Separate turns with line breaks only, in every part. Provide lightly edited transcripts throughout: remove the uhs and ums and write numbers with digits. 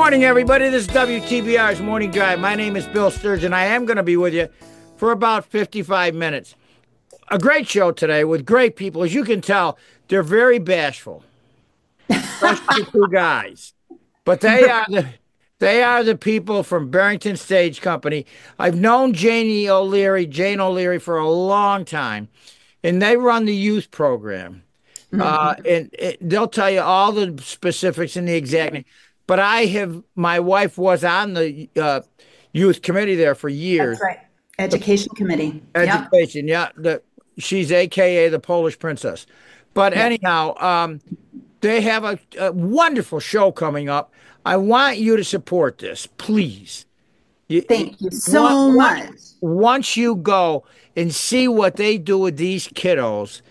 morning, everybody. This is WTBR's Morning Drive. My name is Bill Sturgeon. I am going to be with you for about 55 minutes. A great show today with great people. As you can tell, they're very bashful, especially the two guys. But they are the people from Barrington Stage Company. I've known Jane O'Leary for a long time, and they run the youth program. And they'll tell you all the specifics and the exact name. But my wife was on the youth committee there for years.
That's right. Education committee.
Education, yeah. She's AKA the Polish princess. But anyhow, they have a wonderful show coming up. I want you to support this, please.
Thank you so much.
Once you go and see what they do with these kiddos,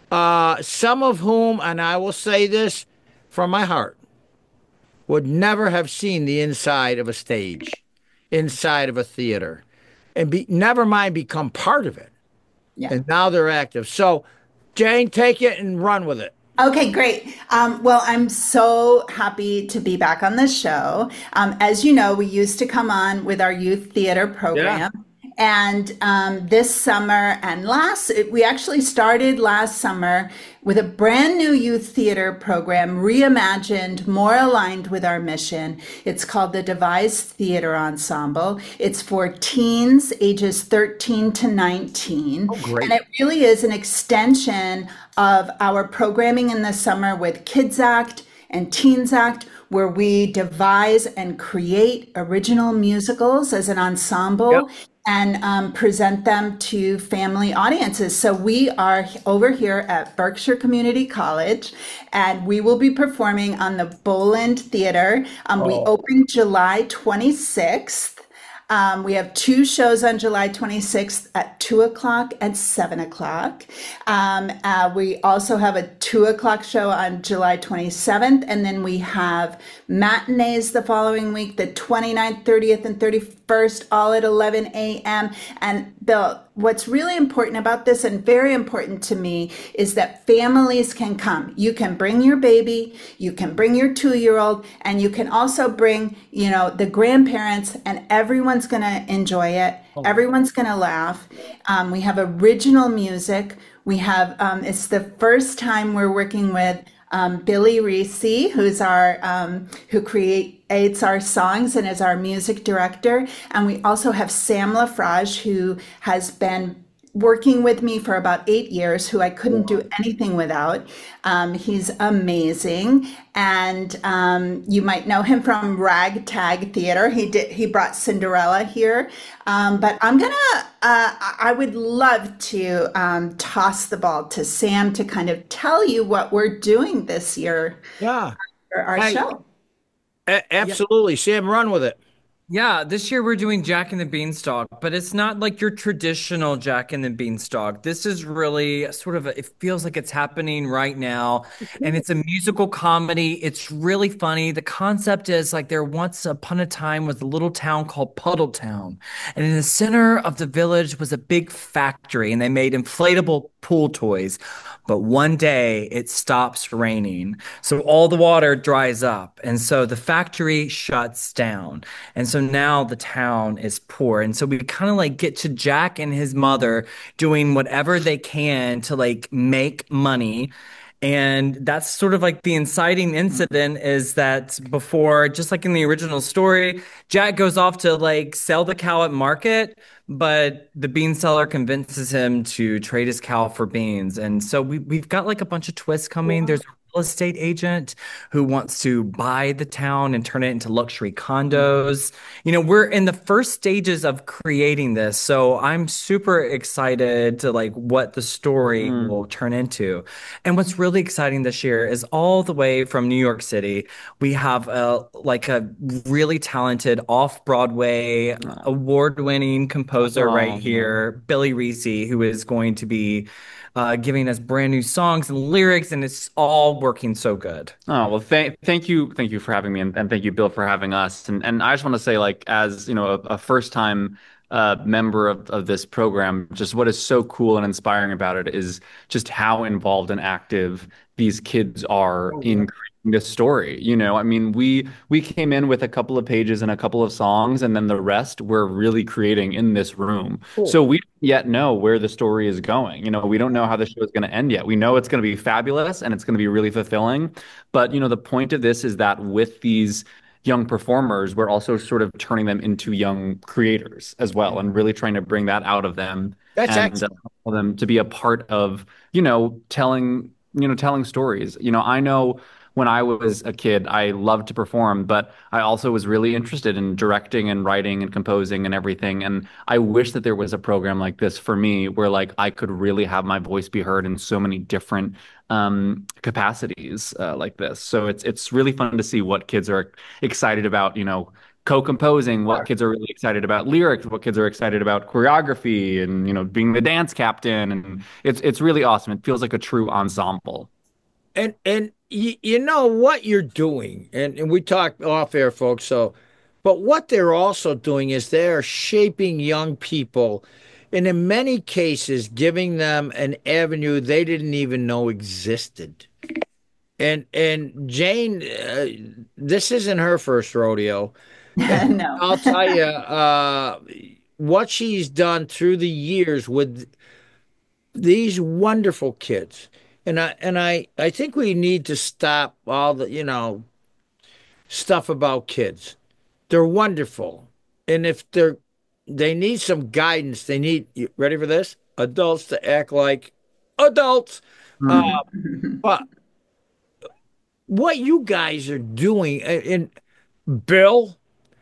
some of whom, and I will say this from my heart, would never have seen the inside of a stage, inside of a theater, and never mind become part of it.
Yeah.
And now they're active. So, Jane, take it and run with it.
Okay, great. Well, I'm so happy to be back on this show. As you know, we used to come on with our youth theater program.
Yeah.
And this summer and we actually started last summer with a brand new youth theater program, reimagined, more aligned with our mission. It's called the Devise Theater Ensemble. It's for teens ages 13 to 19.
Oh, great.
And it really is an extension of our programming in the summer with Kids Act and Teens Act, where we devise and create original musicals as an ensemble.
Yep.
And present them to family audiences. So we are over here at Berkshire Community College, and we will be performing on the Boland Theater. We open July 26th. We have two shows on July 26th at 2 o'clock and 7 o'clock. We also have a 2 o'clock show on July 27th, and then we have matinees the following week, the 29th, 30th, and 31st, all at 11 a.m. And Bill, what's really important about this, and very important to me, is that families can come. You can bring your baby, you can bring your 2-year-old, and you can also bring, the grandparents, and everyone's going to enjoy it. Everyone's going to laugh. We have original music. We have, it's the first time we're working with Billy Reese, who creates our songs and is our music director. And we also have Sam Lafrage, who has been working with me for about 8 years, who I couldn't do anything without. He's amazing. And you might know him from Ragtag Theater. He brought Cinderella here. But I would love to toss the ball to Sam to kind of tell you what we're doing this year
Yeah.
for our show.
Absolutely. Sam, run with it.
Yeah, this year we're doing Jack and the Beanstalk, but it's not like your traditional Jack and the Beanstalk. This is really it feels like it's happening right now, and it's a musical comedy. It's really funny. The concept is like there once upon a time was a little town called Puddletown, and in the center of the village was a big factory, and they made inflatable pool toys. But one day it stops raining. So all the water dries up. And so the factory shuts down. And so now the town is poor. And so we kind of like get to Jack and his mother doing whatever they can to like make money. And that's sort of like the inciting incident is that before, just like in the original story, Jack goes off to like sell the cow at market, but the bean seller convinces him to trade his cow for beans. And so we've got like a bunch of twists coming. There's a real estate agent who wants to buy the town and turn it into luxury condos. We're in the first stages of creating this. So I'm super excited to like what the story will turn into. And what's really exciting this year is all the way from New York City, we have a really talented off-Broadway award-winning composer right here, Billy Reese, who is going to be giving us brand new songs and lyrics, and it's all working so good.
Oh, well, thank you for having me, and thank you, Bill, for having us. And I just want to say, like, as a first time member of this program, just what is so cool and inspiring about it is just how involved and active these kids are in this story. You know, I mean, we came in with a couple of pages and a couple of songs, and then the rest we're really creating in this room.
Cool.
So we don't yet know where the story is going. You know, we don't know how the show is going to end yet. We know it's going to be fabulous and it's going to be really fulfilling. But, you know, the point of this is that with these young performers, we're also sort of turning them into young creators as well, and really trying to bring that out of them
That's
and
excellent.
allow them to be a part of, telling stories. You know, I know when I was a kid, I loved to perform, but I also was really interested in directing and writing and composing and everything. And I wish that there was a program like this for me where like I could really have my voice be heard in so many different capacities like this. So it's really fun to see what kids are excited about, you know, co-composing, what kids are really excited about lyrics, what kids are excited about choreography and, you know, being the dance captain. And it's really awesome. It feels like a true ensemble.
And you know what you're doing, and we talked off air, folks. So, but what they're also doing is they're shaping young people, and in many cases, giving them an avenue they didn't even know existed. And Jane, this isn't her first rodeo. And
No.
I'll tell you, what she's done through the years with these wonderful kids. And I think we need to stop all the, stuff about kids. They're wonderful. And if they need some guidance, they need, you ready for this? Adults to act like adults.
Mm.
Uh, but what you guys are doing, and Bill,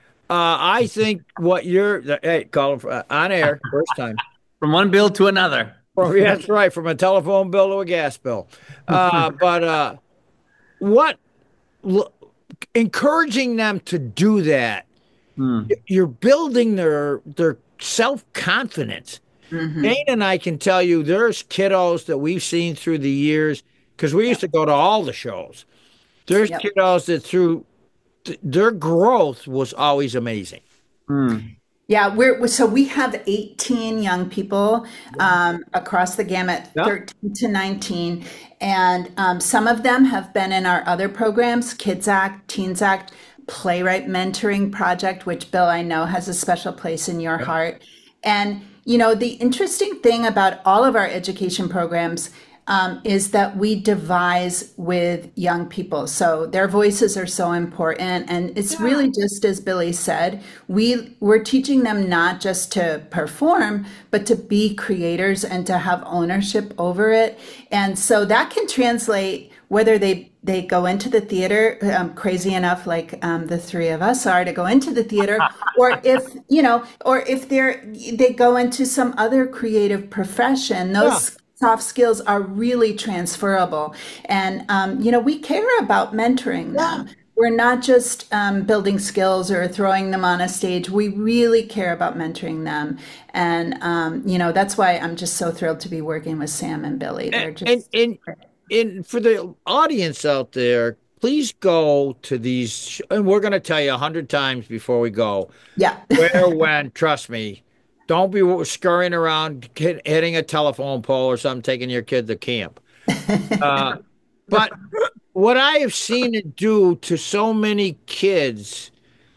I think what you're, hey, call him on air, first time.
From one bill to another.
Oh, yeah, that's right, from a telephone bill to a gas bill. But what l- encouraging them to do that,
Mm.
you're building their self-confidence.
Hmm.
Jane and I can tell you there's kiddos that we've seen through the years because we used
Yep.
to go to all the shows. There's
Yep.
kiddos that through their growth was always amazing.
Mm.
Yeah, so we have 18 young people across the gamut,
Yeah.
13 to 19, and some of them have been in our other programs, Kids Act, Teens Act, Playwright Mentoring Project, which Bill I know has a special place in your heart. And you know, the interesting thing about all of our education programs is that we devise with young people. So their voices are so important. And it's really just as Billy said, we're teaching them not just to perform, but to be creators and to have ownership over it. And so that can translate whether they go into the theater, crazy enough like the three of us are to go into the theater, or if or if they go into some other creative profession.
Yeah.
Those soft skills are really transferable. And, we care about mentoring
Yeah.
them. We're not just building skills or throwing them on a stage. We really care about mentoring them. And, that's why I'm just so thrilled to be working with Sam and Billy.
And
They're
and
just,
and, and for the audience out there, please go to these, and we're going to tell you 100 times before we go.
yeah.
Where, when, trust me, don't be scurrying around hitting a telephone pole or something, taking your kid to camp. Uh, but what I have seen it do to so many kids,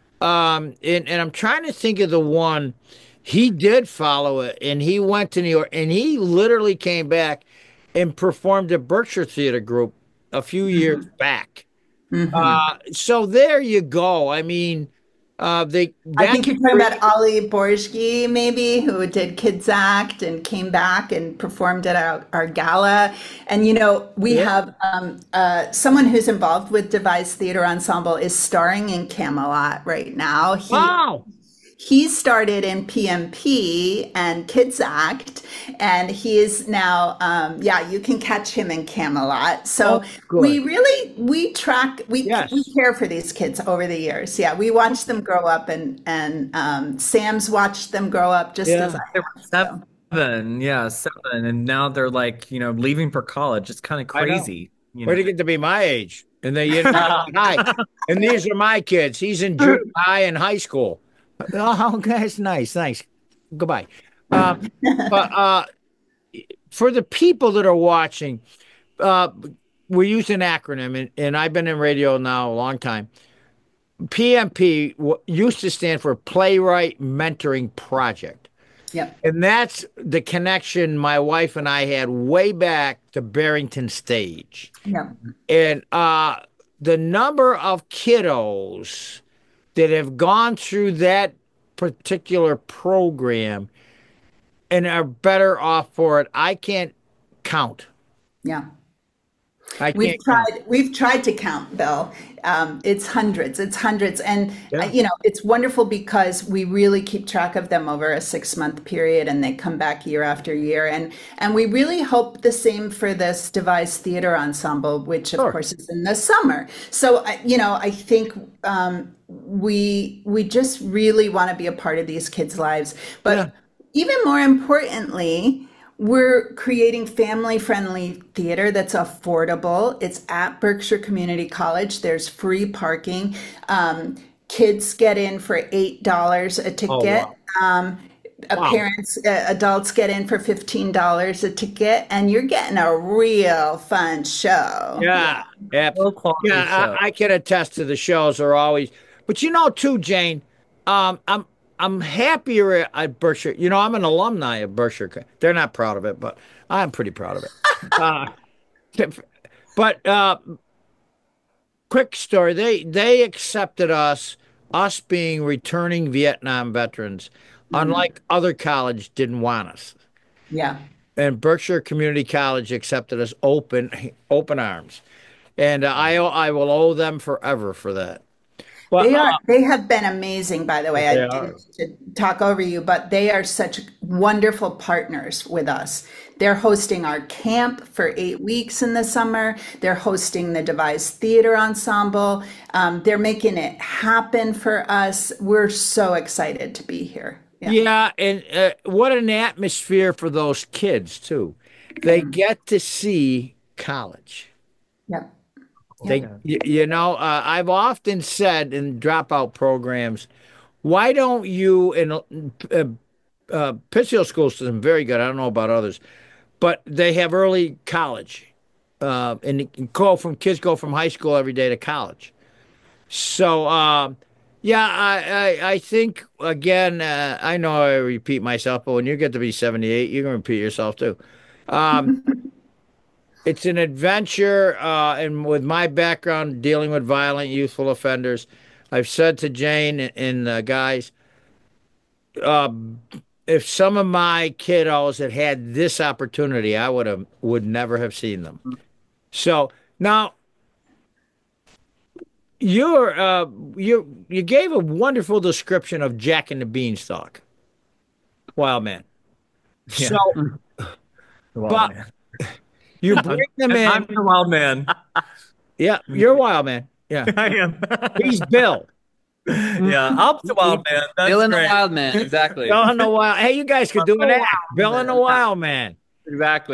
and I'm trying to think of the one, he did follow it and he went to New York and he literally came back and performed at Berkshire Theater Group a few years back.
Hmm.
So there you go. I mean, they
I
that
think you're talking about Ali Borski, maybe, who did Kids Act and came back and performed at our gala. And, we
yeah.
have someone who's involved with Devised Theater Ensemble is starring in Camelot right now.
Wow.
He started in PMP and Kids Act, and he is now, you can catch him in Camelot.
Oh,
So we
good.
really, we
Yes.
care for these kids over the years. Yeah, we watched them grow up, and Sam's watched them grow up just as
Yeah.
I
They were
have. So.
seven, yeah, seven, and now they're like, leaving for college. It's kind of
I know.
crazy, you
Where
know.
to get to be my age? And then hi. And these are my kids. He's in junior high and high school. Oh, that's nice. Thanks. Goodbye. But for the people that are watching, uh, we use an acronym, and I've been in radio now a long time. PMP used to stand for Playwright Mentoring Project.
Yep.
And that's the connection my wife and I had way back to Barrington Stage.
Yep.
And the number of kiddos that have gone through that particular program and are better off for it, I can't count.
Yeah.
I can't count.
We've tried to count, Bill. It's hundreds, and
Yeah.
it's wonderful because we really keep track of them over a 6 month period, and they come back year after year, and we really hope the same for this devised theater ensemble, which of
Sure.
course is in the summer. So I think we just really want to be a part of these kids' lives, but
Yeah.
even more importantly, we're creating family-friendly theater that's affordable. It's at Berkshire Community College. There's free parking. Kids get in for $8 a
Oh,
ticket.
wow. Wow.
Parents, adults get in for $15 a ticket, and you're getting a real fun show.
Yeah.
Low quality
Yeah,
show.
I can attest to the shows are always, but too, Jane, I'm happier at Berkshire. I'm an alumni of Berkshire. They're not proud of it, but I'm pretty proud of it. Uh, but quick story, they accepted us being returning Vietnam veterans, unlike other college didn't want us.
Yeah.
And Berkshire Community College accepted us open arms, and I will owe them forever for that. Well,
They have been amazing, by the way. I
they are.
didn't mean to talk over you, but they are such wonderful partners with us. They're hosting our camp for 8 weeks in the summer. They're hosting the devised theater ensemble. They're making it happen for us. We're so excited to be here. Yeah.
Yeah, and what an atmosphere for those kids too. They get to see college.
Yep.
I've often said in dropout programs, why don't you in Pittsfield school system very good. I don't know about others, but they have early college, and kids go from high school every day to college. So yeah, I think again, I know I repeat myself, but when you get to be 78, you're gonna repeat yourself too. It's an adventure, and with my background dealing with violent youthful offenders, I've said to Jane and the guys, uh, if some of my kiddos had this opportunity, I would never have seen them. So now you gave a wonderful description of Jack and the Beanstalk. Wild man.
Yeah.
So,
The wild
but
man.
you bring them
I'm
in.
the wild man.
Yeah, you're a wild man. Yeah,
I am.
he's Bill.
Yeah, I'm the wild man. That's
Bill and the
great.
Wild Man. Exactly.
Bill and the Wild. Hey, you guys could do an act. Bill and the Wild Man.
Exactly.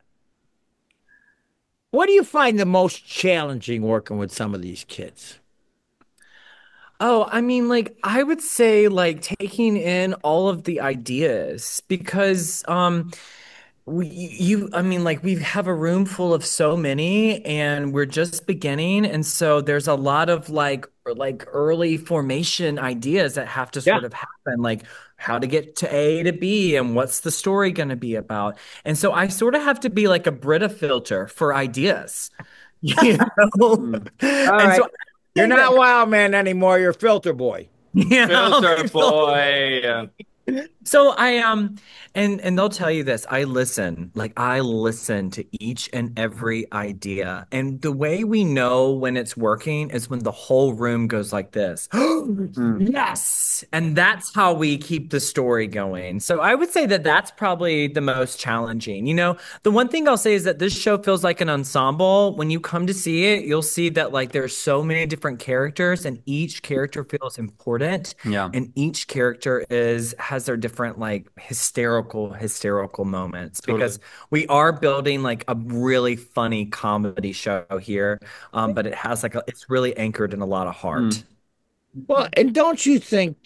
What do you find the most challenging working with some of these kids?
Oh, I mean, like, I would say, like, taking in all of the ideas because, I mean, like, we have a room full of so many and we're just beginning. And so there's a lot of like early formation ideas that have to
Yeah.
sort of happen, like how to get to A to B and what's the story going to be about. And so I sort of have to be like a Brita filter for ideas, you know?
All
And
right.
so
You're not Wild Man anymore. You're Filter Boy.
yeah,
Filter boy.
so and they'll tell you this. I listen to each and every idea. And the way we know when it's working is when the whole room goes like this. Yes. And that's how we keep the story going. So I would say that that's probably the most challenging. The one thing I'll say is that this show feels like an ensemble. When you come to see it, you'll see that like there's so many different characters and each character feels important.
Yeah.
And each character has their different like hysterical moments because we are building like a really funny comedy show here. But it's really anchored in a lot of heart.
Well, and don't you think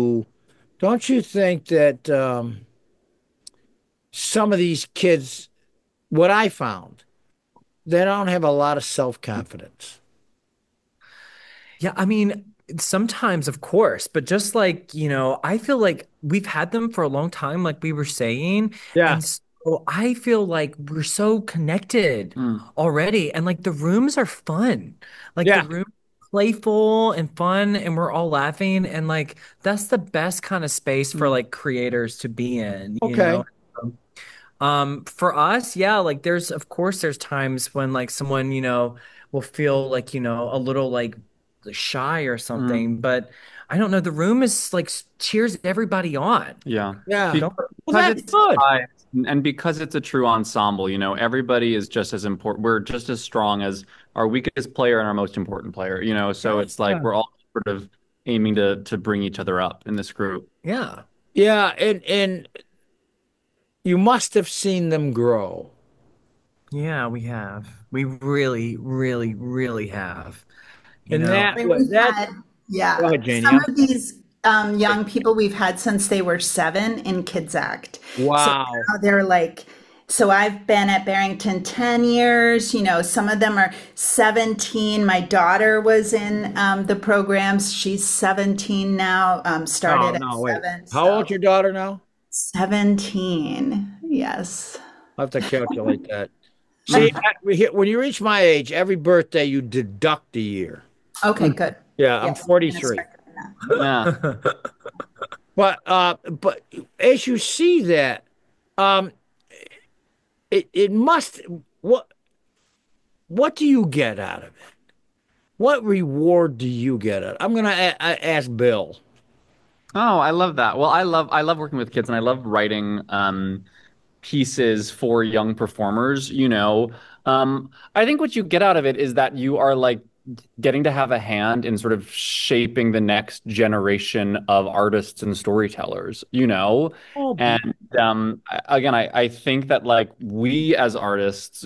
that some of these kids, what I found, they don't have a lot of self-confidence.
Yeah, I mean, sometimes, of course, but just like, I feel like we've had them for a long time, like we were saying.
Yeah.
And so I feel like we're so connected
Mm,
already. And like the rooms are fun. Like the
Yeah.
room playful and fun, and we're all laughing. And like that's the best kind of space for
mm,
like creators to be in, you
Okay.
know? For us, yeah, like of course there's times when like someone, will feel like, a little like shy or
mm.
something, but I don't know, the room is like cheers everybody on.
Yeah.
Yeah.
Don't
Well,
Because
that's
it's
good.
live and because it's a true ensemble, everybody is just as important. We're just as strong as our weakest player and our most important player, so it's like
Yeah.
we're all sort of aiming to bring each other up in this group.
Yeah.
Yeah, and you must have seen them grow.
Yeah, we have. We really, really, really have. You
And
know,
I mean, we've
that
had,
go
yeah,
ahead, Janie.
some of these young people we've had since they were 7 in Kids Act. So
Wow.
now they're like, so I've been at Barrington 10 years, some of them are 17. My daughter was in the programs. She's 17 now,
Oh,
started at
no, wait.
7.
How old's
So
your daughter now?
17, yes.
I'll have to calculate that. See, when you reach my age, every birthday you deduct a year.
Okay, good.
Yeah, I'm
Yes, I'm gonna
43.
start doing that.
Yeah.
But as you see that, um, it must what what do you get out of it? What reward do you get out? I'm gonna ask Bill.
Oh, I love that. Well, I love working with kids and I love writing pieces for young performers, I think what you get out of it is that you are like getting to have a hand in sort of shaping the next generation of artists and storytellers.
Oh,
And again, I think that like we as artists,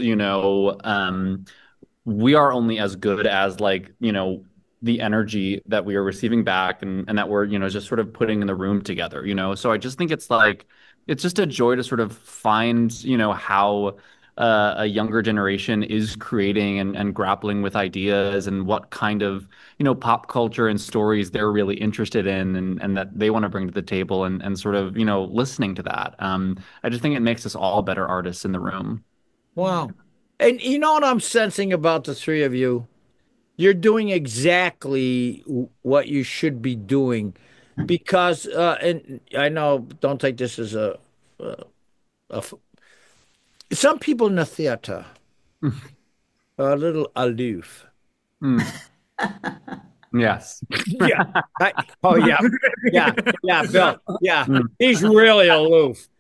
we are only as good as like, the energy that we are receiving back and that we're, just sort of putting in the room together. So I just think it's like it's just a joy to sort of find, how a younger generation is creating and grappling with ideas and what kind of, pop culture and stories they're really interested in and that they want to bring to the table and sort of, listening to that. I just think it makes us all better artists in the room.
wow. And you know what I'm sensing about the three of you? You're doing exactly what you should be doing because, and I know, don't take this as a some people in the theater are a little aloof.
Mm, yes.
Yeah. Oh, yeah. Yeah. Yeah, Bill. Yeah.
Mm,
He's really aloof.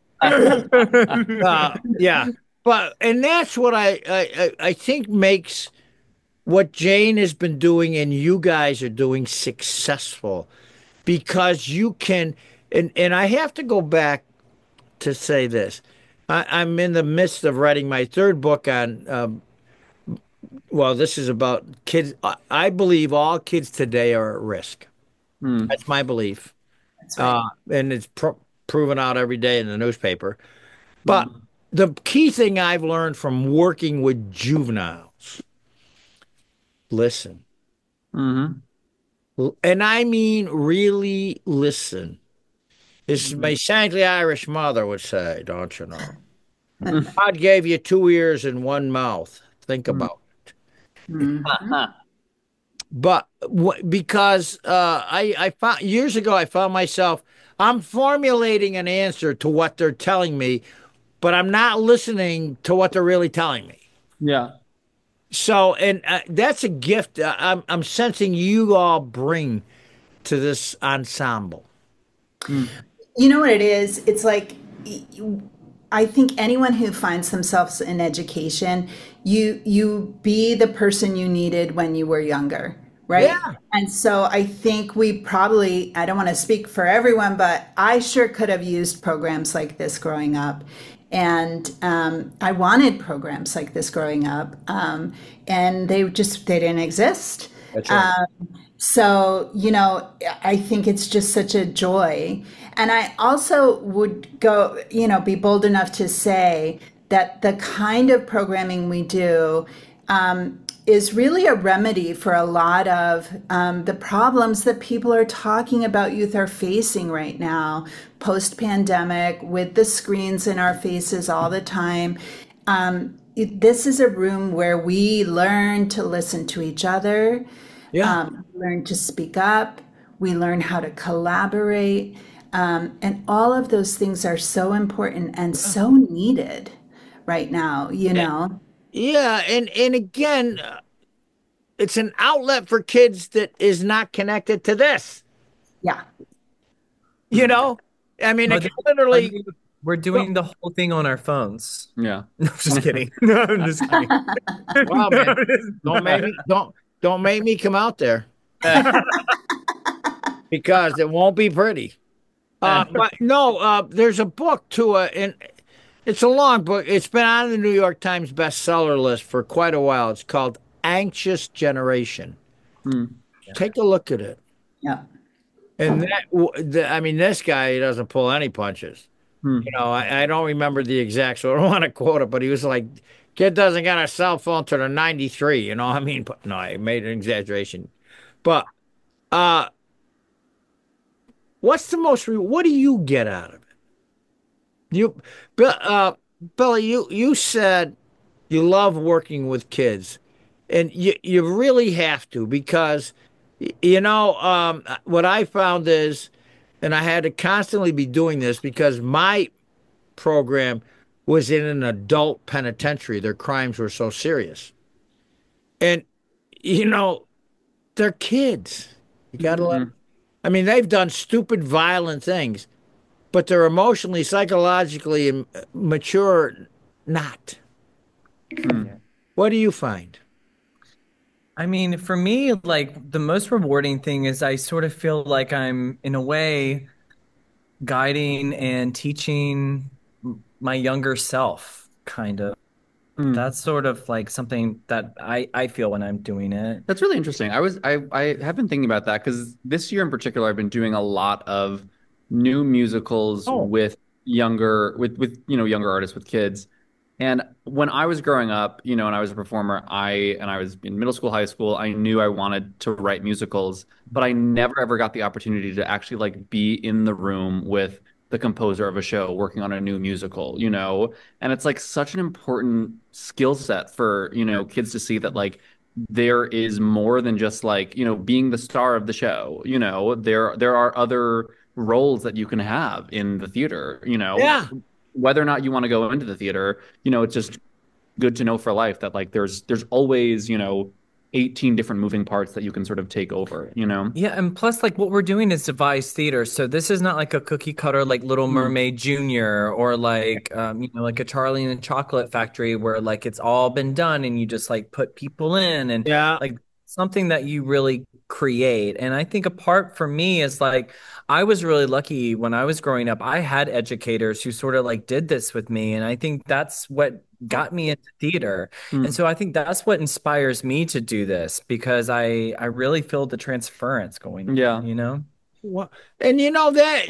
Yeah. And that's what I think makes what Jane has been doing and you guys are doing successful because you can, and I have to go back to say this. I'm in the midst of writing my third book on, well, this is about kids. I believe all kids today are at risk.
mm,
That's my belief.
That's right.
And it's proven out every day in the newspaper. But
mm,
the key thing I've learned from working with juveniles, listen.
mhm,
And I mean, really listen. This is my saintly Irish mother would say, don't you know?
mm,
God gave you two ears and one mouth. Think
mm.
about it.
Mhm.
But because I found years ago, I found myself, I'm formulating an answer to what they're telling me, but I'm not listening to what they're really telling me.
Yeah.
So, and that's a gift I'm sensing you all bring to this ensemble.
Mm,
You know what it is? It's like I think anyone who finds themselves in education, you be the person you needed when you were younger, right?
Yeah.
And so I think we probably, I don't want to speak for everyone, but I sure could have used programs like this growing up. And I wanted programs like this growing up, and they didn't exist.
That's right.
So, I think it's just such a joy. And I also would be bold enough to say that the kind of programming we do is really a remedy for a lot of the problems that people are talking about youth are facing right now, post pandemic, with the screens in our faces all the time. This is a room where we learn to listen to each other,
Yeah.
learn to speak up, we learn how to collaborate. And all of those things are so important and so needed right now, you know?
Yeah, and again, it's an outlet for kids that is not connected to this.
Yeah.
You know, I mean,
Oh,
it
this
can
is
literally.
funny. We're doing the whole thing on our phones.
Yeah.
No, just kidding. No, I'm just kidding.
Wow,
No,
man, don't make me come out there because it won't be pretty. But no, there's a book too, and it's a long book. It's been on the New York Times bestseller list for quite a while. It's called Anxious Generation.
Hmm.
Take a look at it.
Yeah.
And I mean, this guy doesn't pull any punches.
Hmm.
You know, I don't remember the exact, so I don't want to quote it, but he was like, kid doesn't got a cell phone till they're 93, you know? I mean, but no, I made an exaggeration. But uh what's the what do you get out of it? You Billy, you said you love working with kids, and you really have to because you know, what I found is, and I had to constantly be doing this because my program was in an adult penitentiary. Their crimes were so serious. And, you know, they're kids. You got to let
Hmm.
'em- I mean, they've done stupid, violent things, but they're emotionally, psychologically mature, not.
Hmm.
What do you find?
I mean, for me, like the most rewarding thing is I sort of feel like I'm, in a way, guiding and teaching my younger self, kind of.
Hmm.
That's sort of like something that I feel when I'm doing it.
That's really interesting. I have been thinking about that because this year in particular, I've been doing a lot of new musicals
Oh,
with younger artists with kids. And when I was growing up, and I was a performer, I was in middle school, high school, I knew I wanted to write musicals, but I never ever got the opportunity to actually like be in the room with the composer of a show working on a new musical. And it's like such an important skill set for, kids to see that like there is more than just like, being the star of the show. There are other roles that you can have in the theater.
yeah.
Whether or not you want to go into the theater, it's just good to know for life that like there's always, 18 different moving parts that you can sort of take over.
Yeah, and plus, like what we're doing is devised theater, so this is not like a cookie cutter like Little
Mm.
Mermaid Junior or like like a Charlie and the Chocolate Factory where like it's all been done and you just like put people in and
Yeah.
like something that you really create. And I think a part for me is like I was really lucky when I was growing up. I had educators who sort of like did this with me, and I think that's what got me into theater. And
Mm.
so I think that's what inspires me to do this because I really feel the transference going
Yeah.
on, you know?
Well, and you know that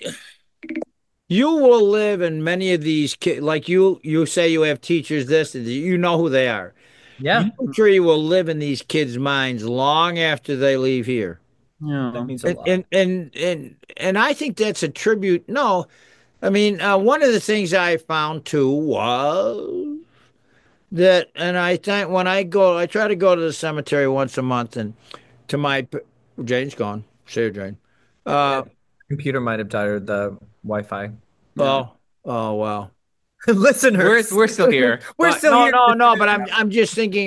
you will live in many of these kids, like you say you have teachers this, you know who they are.
Yeah,
You three will live in these kids' minds long after they leave here.
that
Yeah.
means a
And
lot.
and I think that's a tribute. No, I mean, one of the things I found too was that, and I think when I try to go to the cemetery once a month, and to my Jane's gone. See you, Jane.
Yeah,
Uh,
computer might have died or the Wi-Fi.
Yeah.
oh well.
Listeners,
We're still here.
we're
But
still
no,
here.
no, no. But I'm just thinking,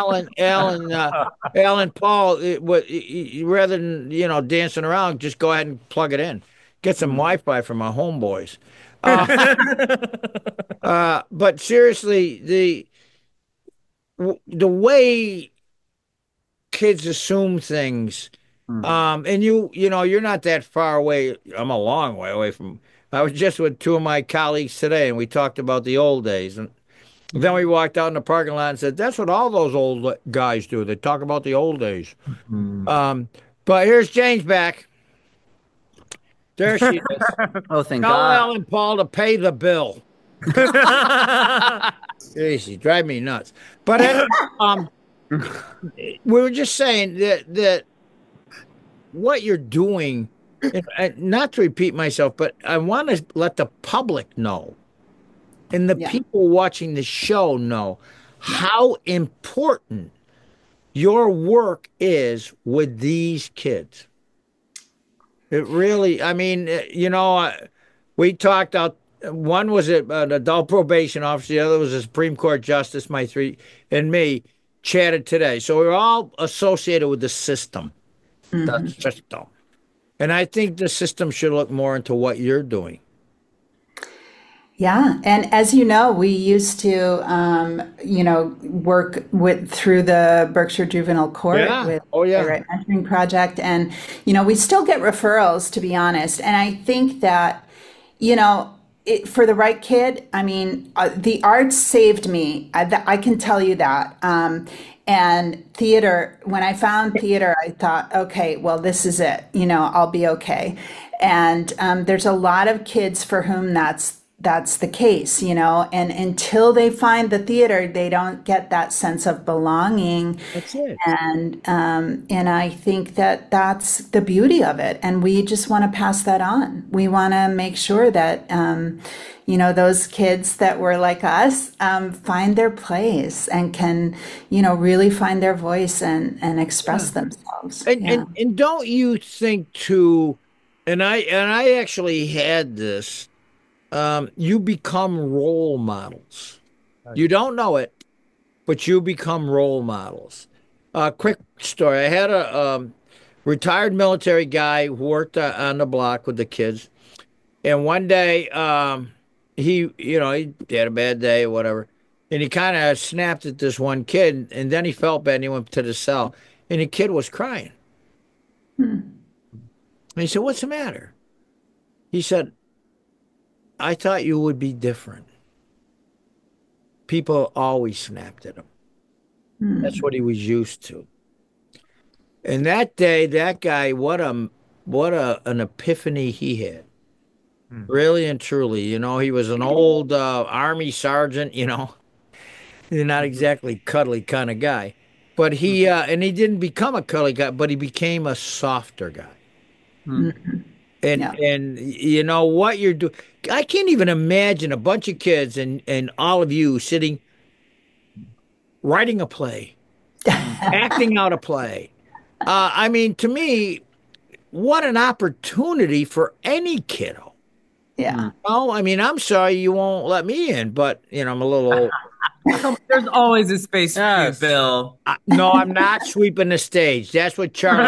Alan Paul. Rather than dancing around, just go ahead and plug it in. Get some
Mm.
Wi-Fi from my homeboys. Uh, but seriously, the way kids assume things,
Mm.
and you're not that far away. I'm a long way away from. I was just with two of my colleagues today, and we talked about the old days, and then we walked out in the parking lot and said, "That's what all those old guys do. They talk about the old days."
Mhm.
Um, but here's Jane's back. There she is.
Oh, thank
Tell
God.
Alan Paul to pay the bill. Seriously, drive me nuts. But anyway, we were just saying that what you're doing, and not to repeat myself, but I want to let the public know and the
Yeah.
people watching the show know how important your work is with these kids. It really, I mean, we talked out. One was an adult probation officer, the other was a Supreme Court justice. My three and me chatted today. So we're all associated with the system, the system. And I think the system should look more into what you're doing.
Yeah, and as you know, we used to, work through the Berkshire Juvenile Court
Yeah.
with
Oh, yeah.
the Right Mentoring Project, and we still get referrals, to be honest. And I think that, for the right kid, I mean, the arts saved me. I can tell you that. And theater, when I found theater, I thought, okay, well, this is it. I'll be okay. And there's a lot of kids for whom that's the case, and until they find the theater, they don't get that sense of belonging.
That's it.
And I think that that's the beauty of it, and we just want to pass that on. We want to make sure that those kids that were like us find their place and can really find their voice and express themselves.
And don't you think too? And I actually had this. You become role models. You don't know it, but you become role models. Quick story. I had a retired military guy who worked on the block with the kids. And one day, he had a bad day or whatever. And he kind of snapped at this one kid. And then he felt bad and he went to the cell. And the kid was crying. And he said, "What's the matter?" He said, "I thought you would be different." People always snapped at him. That's what he was used to. And that day, that guy, what an epiphany he had. Really and truly, he was an old Army sergeant, not exactly cuddly kind of guy. But he didn't become a cuddly guy, but he became a softer guy. And what you're doing, I can't even imagine a bunch of kids and all of you sitting, writing a play, acting out a play. I mean, to me, what an opportunity for any kiddo.
Yeah.
Oh, I mean, I'm sorry you won't let me in, but I'm a little old.
There's always a space for you, Bill.
No, I'm not sweeping the stage. That's what Charlie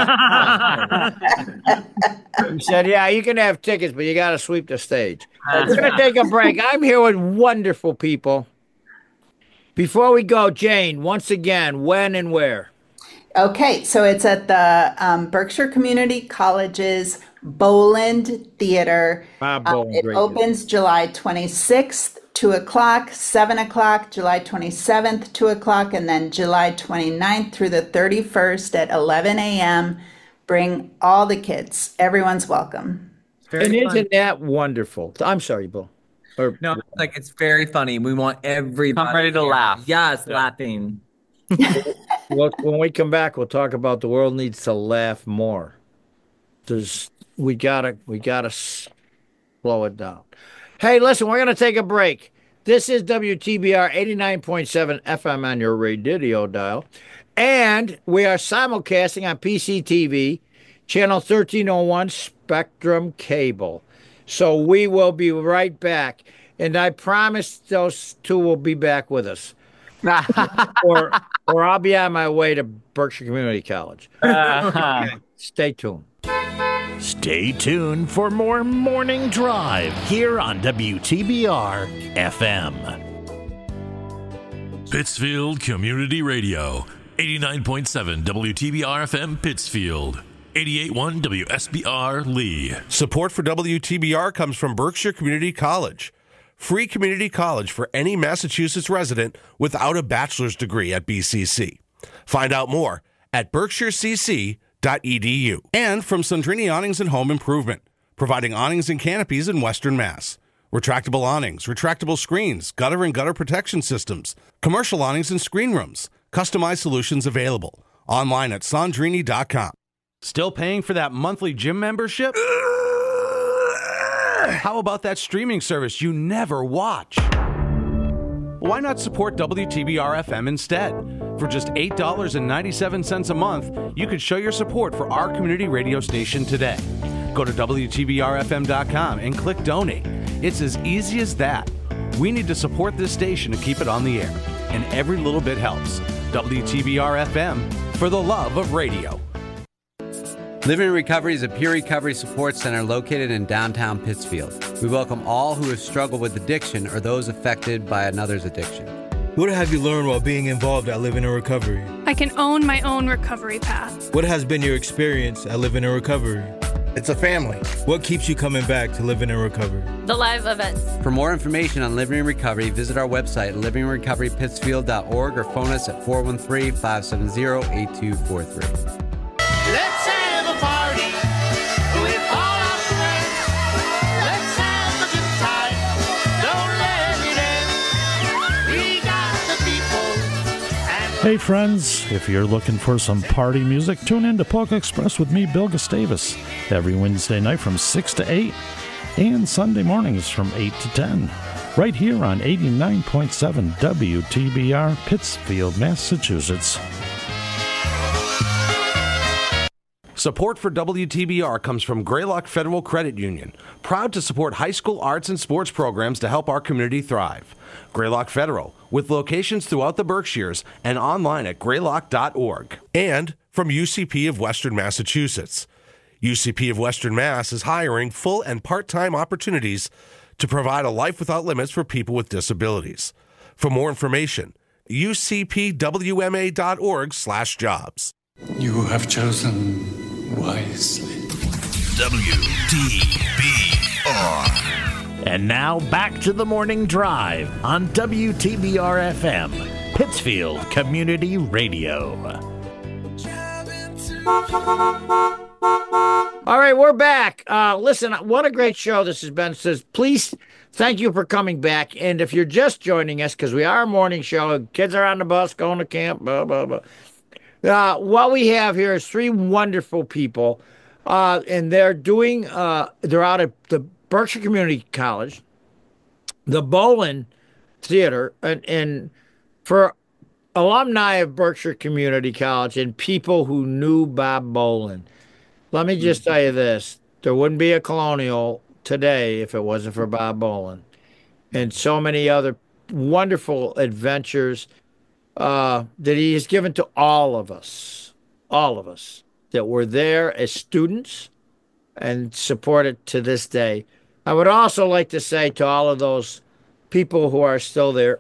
he said. Yeah, you can have tickets, but you got to sweep the stage. We're going to take a break. I'm here with wonderful people. Before we go, Jane, once again, when and where?
Okay, so it's at the Berkshire Community College's Boland Theater. It opens July 26th, 2 o'clock, 7 o'clock, July 27th, 2 o'clock, and then July 29th through the 31st at 11 a.m. Bring all the kids. Everyone's welcome.
And isn't that wonderful? I'm sorry, Bill.
No, it's very funny. We want everybody.
I'm ready to laugh.
Yes, laughing.
Well, when we come back, we'll talk about the world needs to laugh more. We gotta slow it down. Hey, listen, we're gonna take a break. This is WTBR 89.7 FM on your radio dial, and we are simulcasting on PCTV, channel 1301 Spectrum Cable. So we will be right back, and I promise those two will be back with us. or I'll be on my way to Berkshire Community College. Stay tuned.
Stay tuned for more Morning Drive here on WTBR FM.
Pittsfield Community Radio, 89.7 WTBR FM Pittsfield, 88.1 WSBR Lee.
Support for WTBR comes from Berkshire Community College. Free community college for any Massachusetts resident without a bachelor's degree at BCC. Find out more at berkshirecc.edu. And from Sandrini Awnings and Home Improvement, providing awnings and canopies in Western Mass. retractable awnings, retractable screens, gutter and gutter protection systems, commercial awnings and screen rooms, customized solutions available. Online at Sandrini.com. Still paying for that monthly gym membership? How about that streaming service you never watch? Why not support WTBR FM instead? For just $8.97 a month, you could show your support for our community radio station today. Go to WTBRFM.com and click donate. It's as easy as that. We need to support this station to keep it on the air, and every little bit helps. WTBR FM, for the love of radio.
Living in Recovery is a peer recovery support center located in downtown Pittsfield. We welcome all who have struggled with addiction or those affected by another's addiction.
What have you learned while being involved at Living in Recovery?
I can own my own recovery path.
What has been your experience at Living in Recovery?
It's a family.
What keeps you coming back to Living in Recovery?
The live events.
For more information on Living in Recovery, visit our website, livinginrecoverypittsfield.org, or phone us at 413-570-8243.
Let's have a party with all our friends. Let's have a good time. Don't let it end. We got the people.
Hey friends, if you're looking for some party music, tune in to Polka Express with me, Bill Gustavus, every Wednesday night from 6 to 8 and Sunday mornings from 8 to 10, right here on 89.7 WTBR, Pittsfield, Massachusetts.
Support for WTBR comes from Greylock Federal Credit Union, proud to support high school arts and sports programs to help our community thrive. Greylock Federal, with locations throughout the Berkshires and online at greylock.org. And from UCP of Western Massachusetts. UCP of Western Mass is hiring full and part-time opportunities to provide a life without limits for people with disabilities. For more information, ucpwma.org/jobs.
You have chosen wisely.
WTBR. And now back to the morning drive on WTBR FM, Pittsfield Community Radio.
All right, we're back. Listen, what a great show this has been. Says, please, thank you for coming back. And if you're just joining us, because we are a morning show, kids are on the bus going to camp, blah, blah, blah. What we have here is three wonderful people, and they're doing, they're out at the Berkshire Community College, the Boland Theater, and for alumni of Berkshire Community College and people who knew Bob Boland, let me just tell you this, there wouldn't be a Colonial today if it wasn't for Bob Boland and so many other wonderful adventures that he has given to all of us that were there as students and support it to this day. I would also like to say to all of those people who are still there,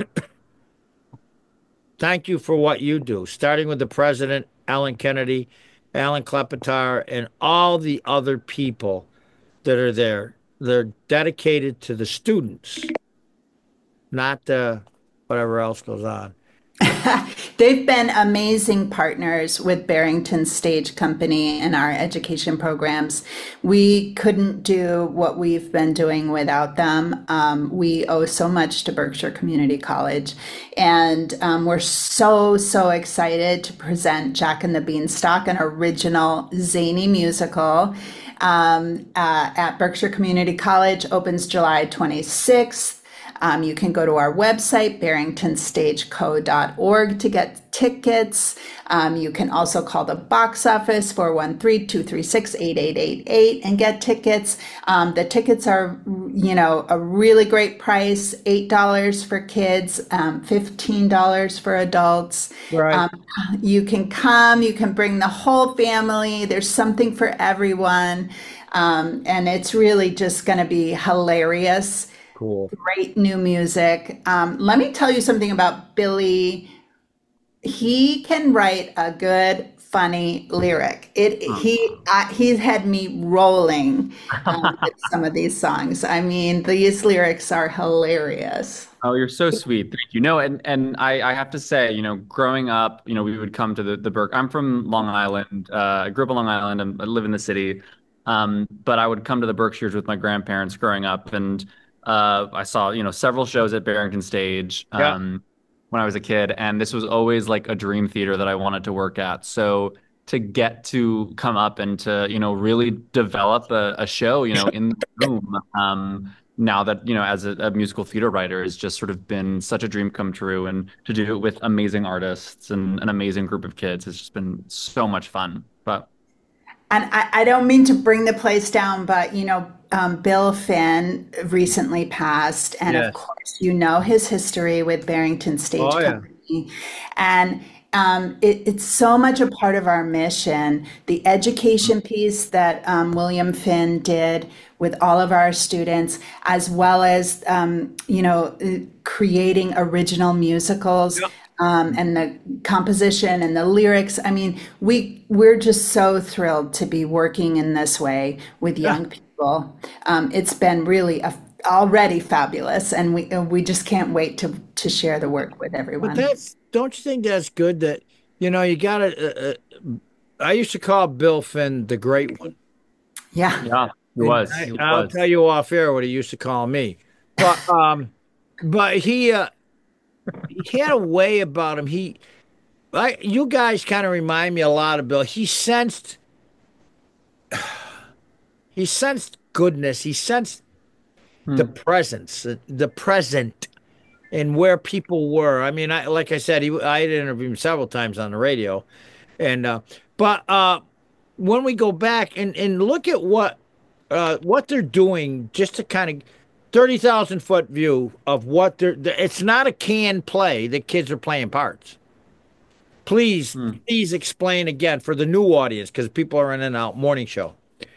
thank you for what you do, starting with the president, Alan Kennedy, Alan Klepetar, and all the other people that are there. They're dedicated to the students, not whatever else goes on.
They've been amazing partners with Barrington Stage Company in our education programs. We couldn't do what we've been doing without them. We owe so much to Berkshire Community College. And we're so excited to present Jack and the Beanstalk, an original zany musical at Berkshire Community College. Opens July 26th. You can go to our website, barringtonstageco.org, to get tickets. You can also call the box office, 413-236-8888, and get tickets. The tickets are, a really great price, $8 for kids, $15 for adults.
Right.
You can come, you can bring the whole family. There's something for everyone. And it's really just going to be hilarious.
Cool.
Great new music. Let me tell you something about Billy. He can write a good, funny lyric. He's had me rolling with some of these songs. I mean, these lyrics are hilarious.
Oh, you're so sweet. Thank you. No, and I have to say, growing up, we would come to the Berk. I'm from Long Island. I grew up on Long Island and I live in the city. But I would come to the Berkshires with my grandparents growing up, and I saw, several shows at Barrington Stage
Yeah.
when I was a kid, and this was always like a dream theater that I wanted to work at. So to get to come up and to, really develop a show, in the room, now that, as a musical theater writer has just sort of been such a dream come true, and to do it with amazing artists and an amazing group of kids has just been so much fun. But
And I don't mean to bring the place down, but Bill Finn recently passed, and of
Yes.
course, his history with Barrington Stage
Oh, yeah.
Company, and it's so much a part of our mission. The education piece that William Finn did with all of our students, as well as creating original musicals. And the composition and the lyrics. I mean, we're just so thrilled to be working in this way with young people. It's been really already fabulous, and we just can't wait to share the work with everyone.
But don't you think that's good that, you got to, I used to call Bill Finn the Great One.
Yeah.
yeah, he was.
I'll tell you off air what he used to call me. But he had a way about him. You guys kind of remind me a lot of Bill. He sensed goodness. He sensed the presence, the present, and where people were. I mean, like I said, I had interviewed him several times on the radio, and but when we go back and look at what they're doing, just to kind of 30,000-foot view of what it's not a canned play. The kids are playing parts. Please explain again for the new audience, because people are in and out. Morning show.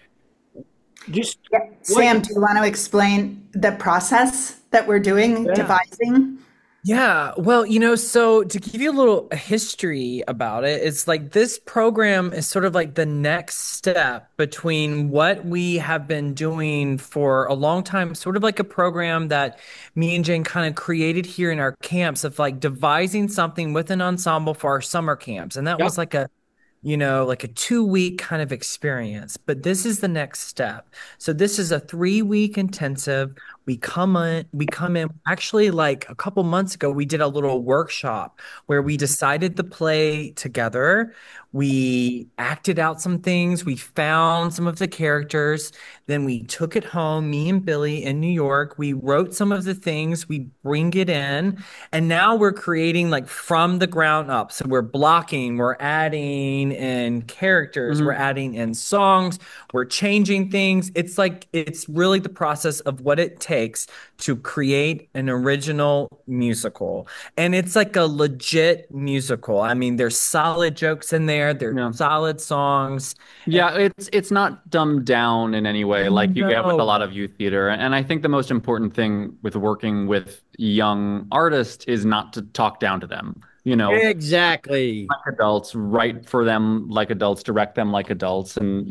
Sam, do you want to explain the process that we're doing, devising?
Yeah, well, so to give you a little history about it, it's like this program is sort of like the next step between what we have been doing for a long time, sort of like a program that me and Jane kind of created here in our camps of like devising something with an ensemble for our summer camps. And that was like a 2-week kind of experience. But this is the next step. So this is a 3-week intensive. We come in. Actually, like a couple months ago, we did a little workshop where we decided to play together. We acted out some things. We found some of the characters. Then we took it home, me and Billy in New York. We wrote some of the things. We bring it in. And now we're creating like from the ground up. So we're blocking, we're adding in characters, we're adding in songs, we're changing things. It's really the process of what it takes to create an original musical. And it's like a legit musical. I mean, there's solid jokes in there, there's solid songs.
Yeah, it's not dumbed down in any way like you get with a lot of youth theater. And I think the most important thing with working with young artists is not to talk down to them.
Exactly.
Like adults, write for them like adults, direct them like adults, and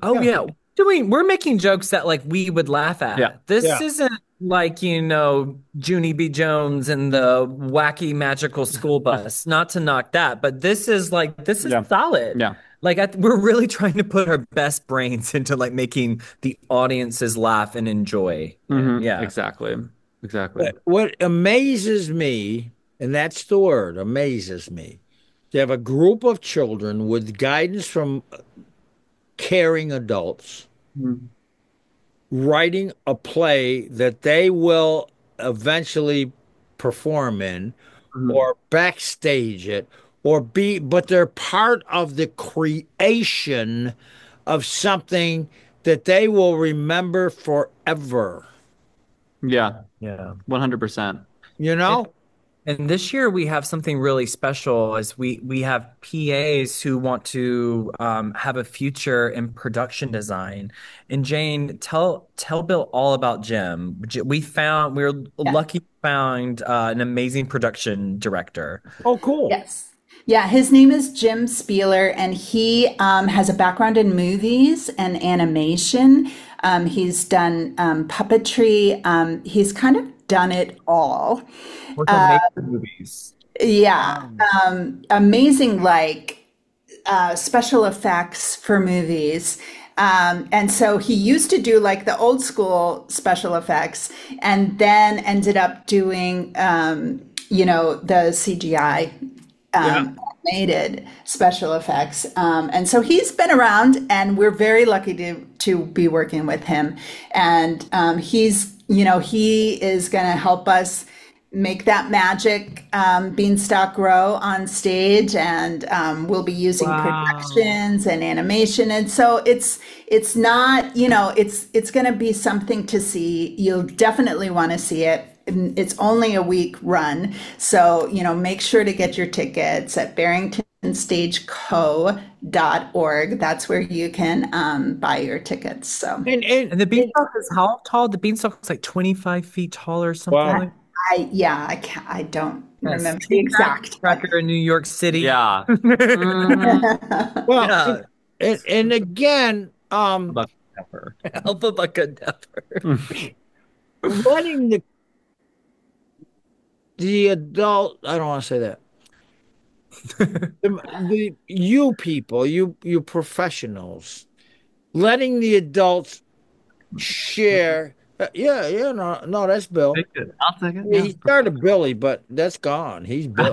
we're making jokes that like we would laugh at.
Yeah.
This isn't like, Junie B. Jones and the wacky magical school bus. Not to knock that, but this is solid.
Yeah.
Like we're really trying to put our best brains into like making the audiences laugh and enjoy. Yeah,
exactly.
What amazes me, and that's the word, amazes me, to have a group of children with guidance from caring adults writing a play that they will eventually perform in or backstage it but they're part of the creation of something that they will remember forever.
Yeah. 100%.
And this year we have something really special as we have PAs who want to have a future in production design. And Jane, tell Bill all about Jim. We're lucky to find an amazing production director.
Oh, cool.
Yes. Yeah, his name is Jim Spieler, and he has a background in movies and animation. He's done puppetry. He's kind of done it all.
Movies.
Yeah, amazing, like special effects for movies. And so he used to do like the old school special effects and then ended up doing, the CGI animated special effects. And so he's been around, and we're very lucky to be working with him. And he is going to help us make that magic beanstalk grow on stage, and we'll be using projections and animation. And so it's not, it's going to be something to see. You'll definitely want to see it. It's only a week run. So, make sure to get your tickets at barringtonstageco.org. That's where you can buy your tickets. So,
and the beanstalk is how tall? The beanstalk is like 25 feet tall or something like that.
I don't remember the exact
tracker in New York City.
Yeah.
Well, and again,
Alpha Bucka Depper.
letting the adult, I don't want to say that. You people, you professionals, letting the adults share. No, that's Bill.
I'll take it.
Yeah, he started Billy, but that's gone. He's Billy.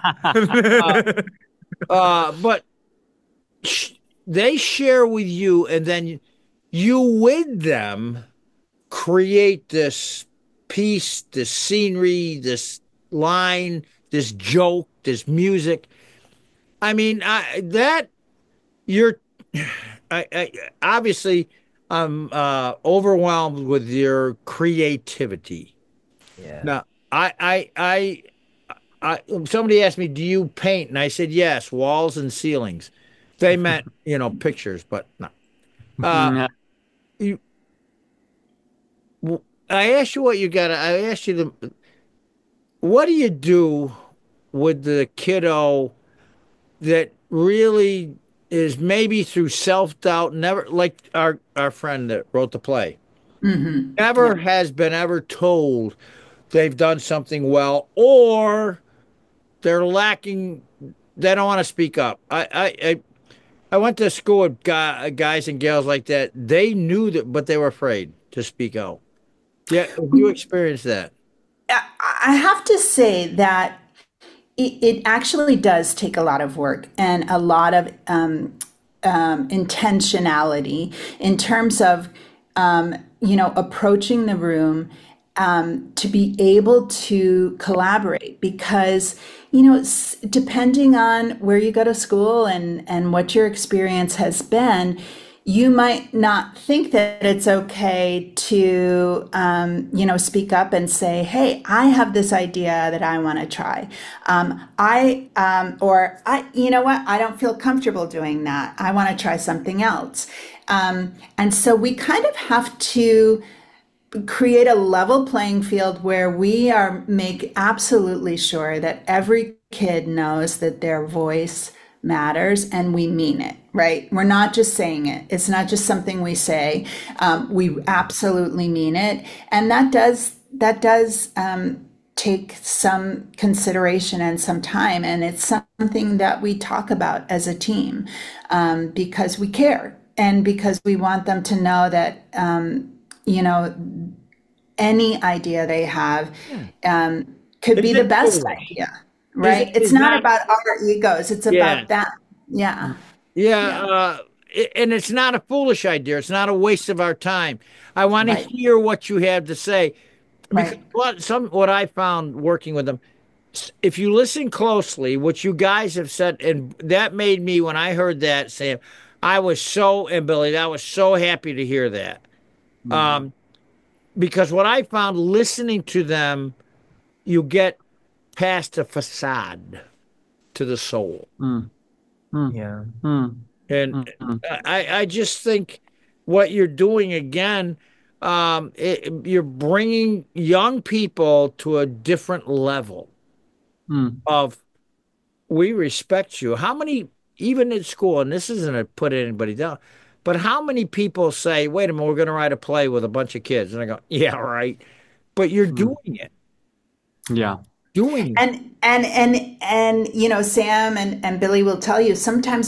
But they share with you, and then you with them create this piece, this scenery, this line, this joke, this music. I mean, obviously I'm overwhelmed with your creativity.
Yeah.
Now, I somebody asked me, "Do you paint?" And I said, "Yes, walls and ceilings." They meant, pictures, but no. I asked you what you got. I asked you what do you do with the kiddo that really is maybe through self-doubt, never, like our friend that wrote the play, never has been ever told they've done something well, or they're lacking, they don't want to speak up. I went to school with guys and gals like that. They knew that, but they were afraid to speak out. Yeah, you experienced that.
I have to say that it actually does take a lot of work and a lot of intentionality in terms of, approaching the room to be able to collaborate, because, depending on where you go to school and what your experience has been, you might not think that it's okay to, speak up and say, "Hey, I have this idea that I want to try. You know what? I don't feel comfortable doing that. I want to try something else." And so we kind of have to create a level playing field where we make absolutely sure that every kid knows that their voice matters and we mean it, right? We're not just saying it. It's not just something we say. We absolutely mean it. And that does take some consideration and some time. And it's something that we talk about as a team because we care and because we want them to know that, any idea they have could be the best idea. Right. It's not about our egos. It's about them. Yeah.
Yeah. And it's not a foolish idea. It's not a waste of our time. I want to hear what you have to say. Because what I found working with them, if you listen closely, what you guys have said, and that made me, when I heard that, Sam, and Billy, I was so happy to hear that. Because what I found listening to them, you get past the facade to the soul.
Yeah.
And I just think what you're doing again, you're bringing young people to a different level of, we respect you. How many, even in school, and this isn't to put anybody down, but how many people say, "Wait a minute, we're going to write a play with a bunch of kids"? And I go, "Yeah, right." But you're doing it.
Yeah.
And Sam and Billy will tell you, sometimes the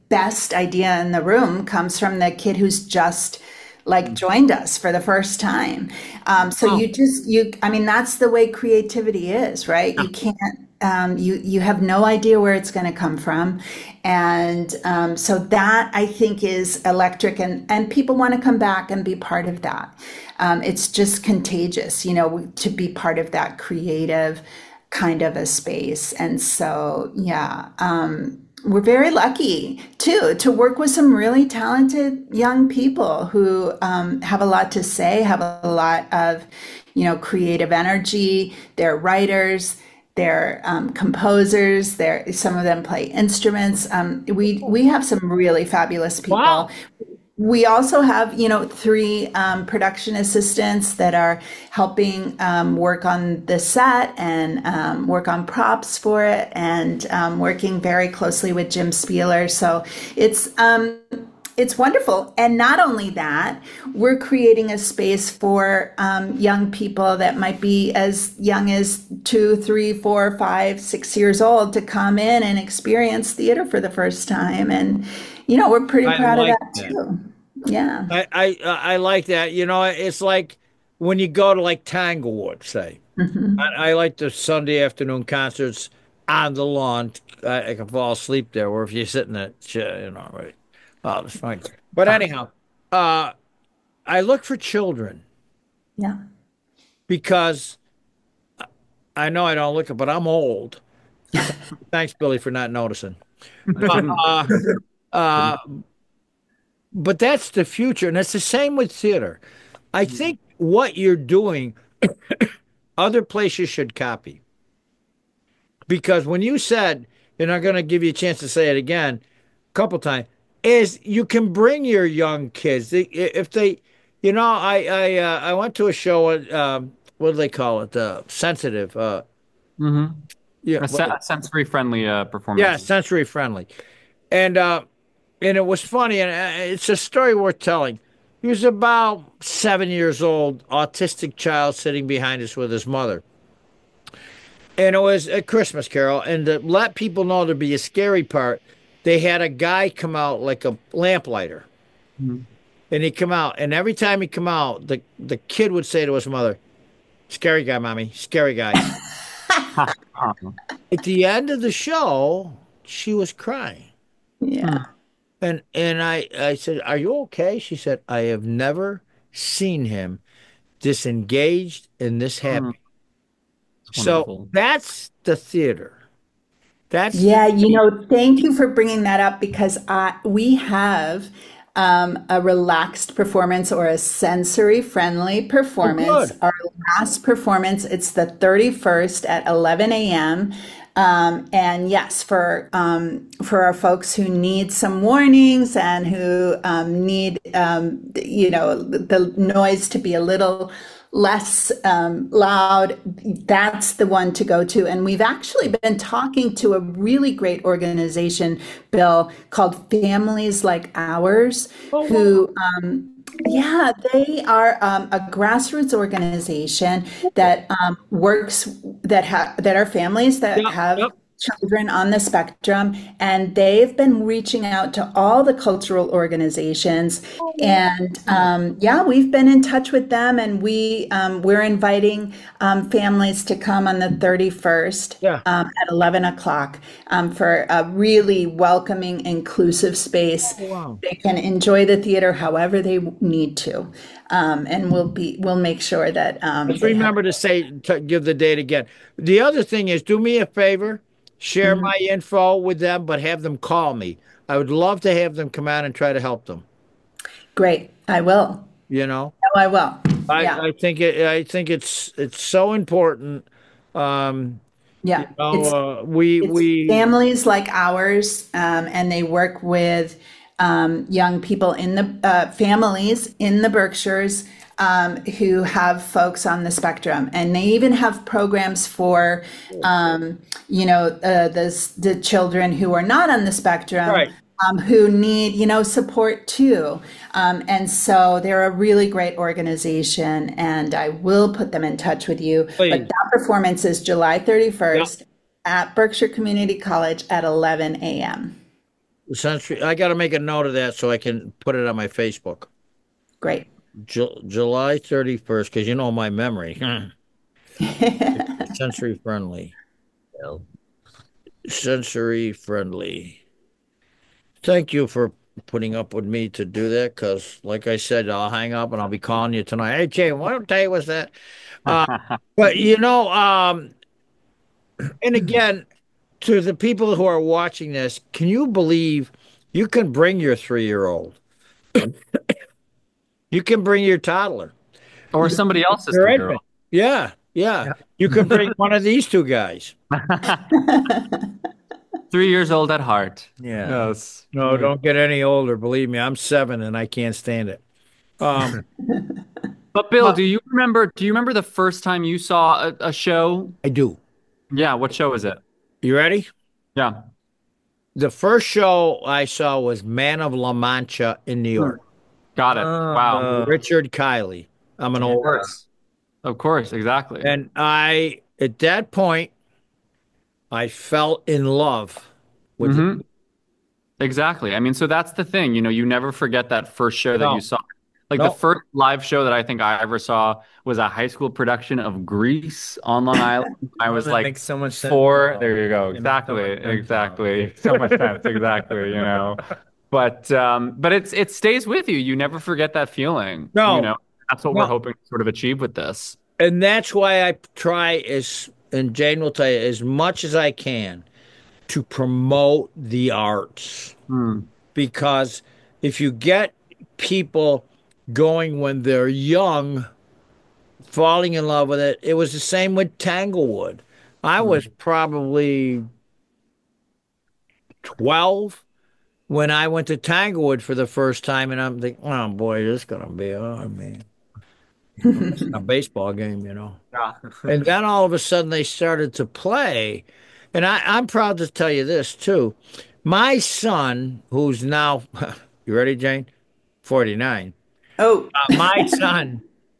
best idea in the room comes from the kid who's just like joined us for the first time. So I mean, that's the way creativity is, right? You can't, you have no idea where it's going to come from. And so that I think is electric, and people want to come back and be part of that. It's just contagious, you know, to be part of that creative kind of a space. And so, yeah, we're very lucky too to work with some really talented young people who have a lot to say, have a lot of, you know, creative energy. They're writers, they're composers. Some of them play instruments. We have some really fabulous people.
Wow.
We also have, you know, 3 production assistants that are helping work on the set and work on props for it, and working very closely with Jim Spieler. So it's wonderful. And not only that, we're creating a space for young people that might be as young as 2, 3, 4, 5, 6 years old to come in and experience theater for the first time. And, you know, we're pretty proud of that too. Yeah.
I like that. You know, it's like when you go to like Tanglewood, say. I like the Sunday afternoon concerts on the lawn. I can fall asleep there, or if you're sitting at, you know, right. Oh, it's fine. But anyhow, I look for children.
Yeah.
Because I know I don't look it, but I'm old. Thanks, Billy, for not noticing. But that's the future, and it's the same with theater. I think what you're doing, other places should copy. Because when you said, and I'm going to give you a chance to say it again a couple times, is you can bring your young kids. If they, you know, I went to a show, what do they call it? Sensitive. Yeah,
A sensory friendly performance.
Yeah, sensory friendly. And it was funny, and it's a story worth telling. He was about 7 years old, autistic child sitting behind us with his mother. And it was a Christmas Carol. And to let people know there'd be a scary part, they had a guy come out like a lamplighter. And he'd come out, and every time he'd come out, the kid would say to his mother, "Scary guy, mommy, scary guy." At the end of the show, she was crying.
Yeah.
And I said, "Are you okay?" She said, "I have never seen him disengaged and this happy." So that's the theater.
Yeah, you know, thank you for bringing that up, because we have a relaxed performance or a sensory friendly performance. Our last performance, it's the 31st at 11 a.m. And yes, for our folks who need some warnings and who need, you know, the noise to be a little less loud, that's the one to go to. And we've actually been talking to a really great organization, Bill, called Families Like Ours, who, yeah, they are a grassroots organization that works, that are families that have children on the spectrum, and they've been reaching out to all the cultural organizations. And yeah, we've been in touch with them, and we're inviting families to come on the 31st at 11 o'clock for a really welcoming, inclusive space. They can enjoy the theater however they need to. And we'll make sure that
let's remember to give the date again. The other thing is, do me a favor, share my info with them, but have them call me. I would love to have them come out and try to help them.
Great, I will.
You know,
no, I will.
I think it's so important.
Yeah,
you know,
it's Families Like Ours, and they work with young people in the families in the Berkshires who have folks on the spectrum, and they even have programs for you know, the children who are not on the spectrum, who need, you know, support too. And so they're a really great organization, and I will put them in touch with you. Please. But that performance is July 31st at Berkshire Community College at 11 a.m.
Century. I got to make a note of that so I can put it on my Facebook.
Great.
July 31st, because you know my memory. Sensory friendly. Sensory friendly. Thank you for putting up with me to do that, because like I said, I'll hang up and I'll be calling you tonight. Hey, Jay, what day was that? But and again, to the people who are watching this, can you believe you can bring your 3-year-old? You can bring your toddler.
Or somebody else's
Your
3-year-old.
infant. Yeah. You can bring one of these two guys.
3 years old at heart.
Yeah.
Yes.
No, don't get any older. Believe me, I'm 7 and I can't stand it.
But Bill, do you remember the first time you saw a show?
I do.
Yeah, what show is it?
You ready?
Yeah.
The first show I saw was Man of La Mancha in New York.
Got it. Wow.
Richard Kiley. I'm an old
Of course, exactly.
And at that point, I fell in love with it.
Exactly. I mean, so that's the thing, you never forget that first show that you saw. Like
No.
the first live show that I think I ever saw was a high school production of Grease on Long Island. I was
That
like
makes so much sense.
4. There you go.
It makes so
Exactly.
much sense.
Exactly. So much sense. Exactly. But it stays with you. You never forget that feeling.
No.
That's what we're hoping to sort of achieve with this.
And that's why I try and Jane will tell you, as much as I can to promote the arts. Because if you get people going when they're young, falling in love with it, it was the same with Tanglewood. I was probably 12 when I went to Tanglewood for the first time, and I'm thinking, oh boy, this is gonna be man. A baseball game, And then all of a sudden they started to play. And I'm proud to tell you this too. My son, who's now, you ready, Jane? 49.
Oh,
My son,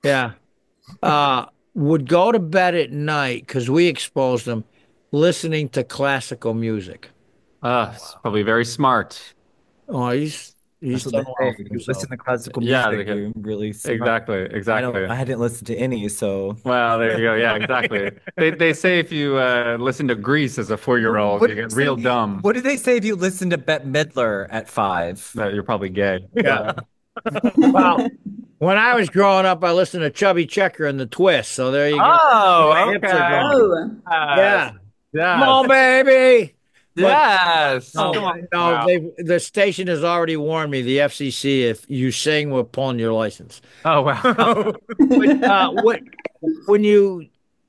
would go to bed at night because we exposed him listening to classical music.
It's probably very smart.
Oh, he's
That's what
done
they
well
say.
for
You
himself.
listen to classical
Yeah,
music,
they can-
you're really smart.
Exactly.
I hadn't listened to any, so.
Well, there you go. Yeah, exactly. They say if you listen to Grease as a 4-year-old, you get real dumb.
What did they say if you listen to Bette Midler at 5?
That you're probably gay.
Yeah. Well, when I was growing up, I listened to Chubby Checker and the Twist. So there you go.
Oh,
My hips are going.
oh,
Yeah.
Yeah.
Come on, baby.
Yes.
No,
Wow.
the station has already warned me, the FCC, if you sing, we're pulling your license.
Oh, wow.
When you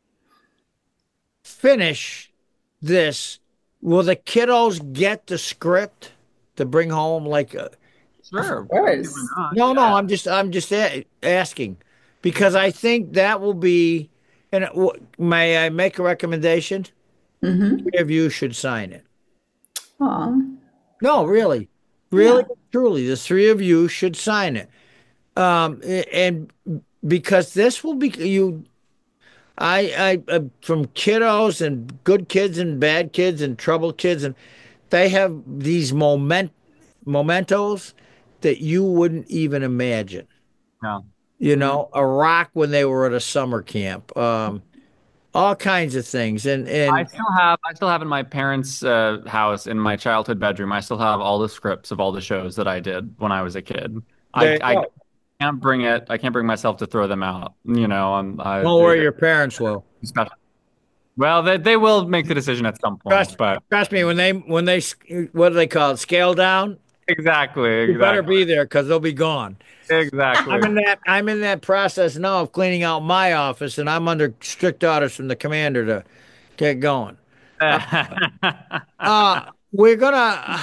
finish this, will the kiddos get the script to bring home
Sure.
of course.
No, I'm just asking, because I think that will be. And may I make a recommendation? Three of you should sign it.
Aw.
No, really, truly, the 3 of you should sign it. And because this will be I from kiddos and good kids and bad kids and troubled kids, and they have these mementos that you wouldn't even imagine.
Yeah.
A rock when they were at a summer camp, all kinds of things, and
I still have in my parents' house in my childhood bedroom. I still have all the scripts of all the shows that I did when I was a kid. I can't bring it. I can't bring myself to throw them out.
Don't worry, your parents will.
Well, they will make the decision at some point.
Trust me, when they what do they call it? Scale down.
Exactly.
You better be there because they'll be gone.
Exactly.
I'm in that process now of cleaning out my office, and I'm under strict orders from the commander to get going. We're gonna.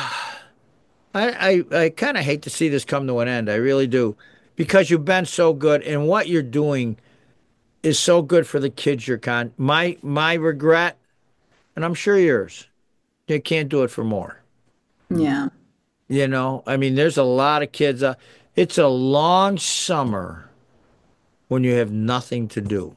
I kind of hate to see this come to an end. I really do, because you've been so good, and what you're doing is so good for the kids. My regret, and I'm sure yours, you can't do it for more.
Yeah.
I mean, there's a lot of kids. It's a long summer when you have nothing to do.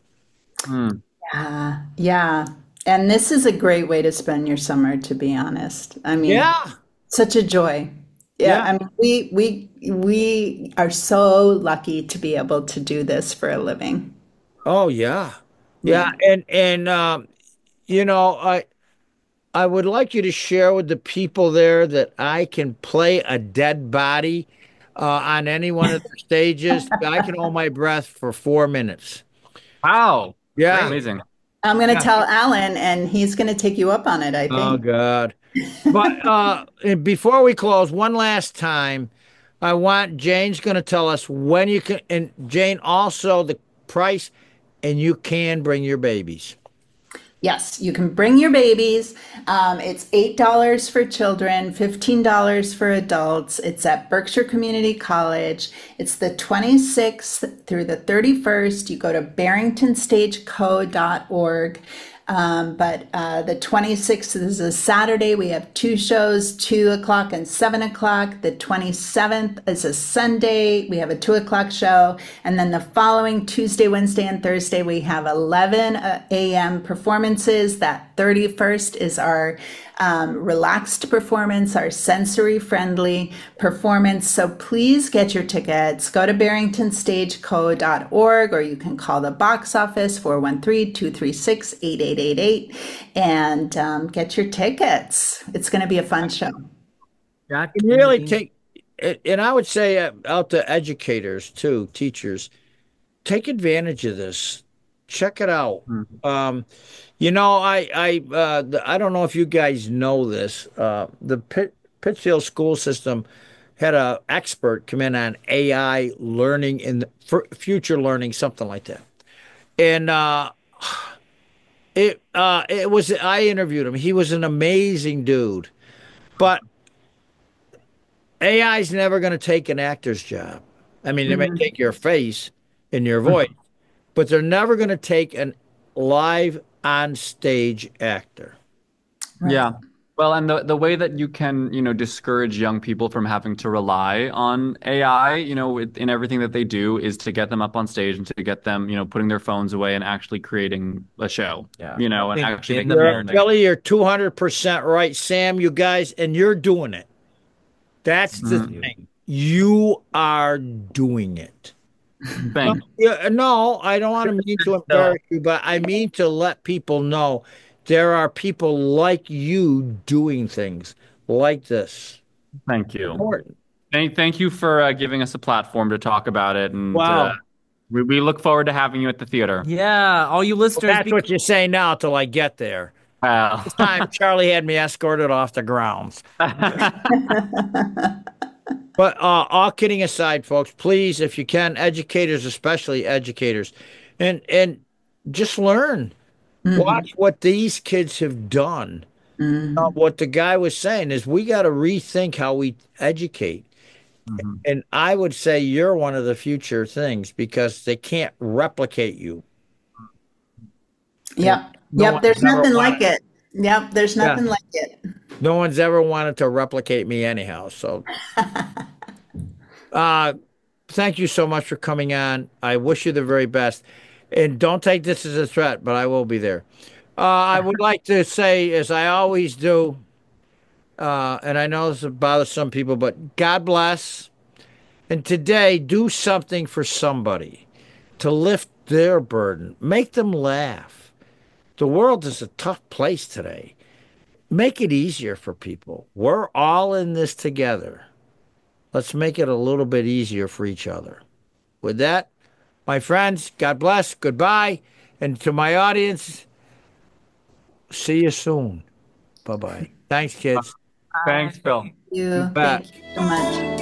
Yeah. And this is a great way to spend your summer, to be honest. I mean, Such a joy. Yeah, I mean, we are so lucky to be able to do this for a living.
Oh yeah, yeah, and you know, I would like you to share with the people there that I can play a dead body on any one of the stages. I can hold my breath for 4 minutes.
Wow.
Yeah.
Amazing.
I'm going to tell Alan, and he's going to take you up on it, I
Oh
think.
God. But and before we close, one last time, I want Jane's going to tell us when you can, and Jane also the price, and you can bring your babies.
Yes, you can bring your babies. It's $8 for children, $15 for adults. It's at Berkshire Community College. It's the 26th through the 31st. You go to barringtonstageco.org. But the 26th is a Saturday. We have two shows, 2 o'clock and 7 o'clock. The 27th is a Sunday. We have a 2 o'clock show. And then the following Tuesday, Wednesday, and Thursday, we have 11 a.m. performances. That 31st is our relaxed performance, our sensory-friendly performance. So please get your tickets. Go to barringtonstageco.org, or you can call the box office 413-236-8888 and get your tickets. It's going to be a fun show.
Really take, and I would say out to educators too, teachers, take advantage of this. Check it out. You know, I don't know if you guys know this. The Pittsfield school system had an expert come in on AI learning in future learning, something like that. And it was, I interviewed him. He was an amazing dude, but AI is never going to take an actor's job. I mean, they may take your face and your voice, but they're never going to take an live on stage actor.
Yeah. Well, and the way that you can, discourage young people from having to rely on AI, in everything that they do is to get them up on stage and to get them, putting their phones away and actually creating a show, and actually making them learn.
Kelly, you're 200% right. Sam, you guys, and you're doing it. That's the thing. You are doing it.
Thank
No, I don't want to mean to embarrass you, but I mean to let people know there are people like you doing things like this.
Thank you.
Important.
Thank you for giving us a platform to talk about it. And
wow.
We look forward to having you at the theater.
Yeah, all you listeners.
Well, that's what you say now till I get there. This time, Charlie had me escorted off the grounds. But all kidding aside, folks, please, if you can, educators, especially educators, and just learn. Watch what these kids have done. What the guy was saying is we got to rethink how we educate. And I would say you're one of the future things because they can't replicate you.
Yep. There's nothing like it. Yep. There's nothing like it.
No one's ever wanted to replicate me anyhow. So thank you so much for coming on. I wish you the very best. And don't take this as a threat, but I will be there. I would like to say, as I always do, and I know this bothers some people, but God bless. And today, do something for somebody to lift their burden. Make them laugh. The world is a tough place today. Make it easier for people. We're all in this together. Let's make it a little bit easier for each other. With that, my friends, God bless. Goodbye. And to my audience, see you soon. Bye-bye. Thanks, kids.
Thanks, Phil.
Thank you. Thank you so much.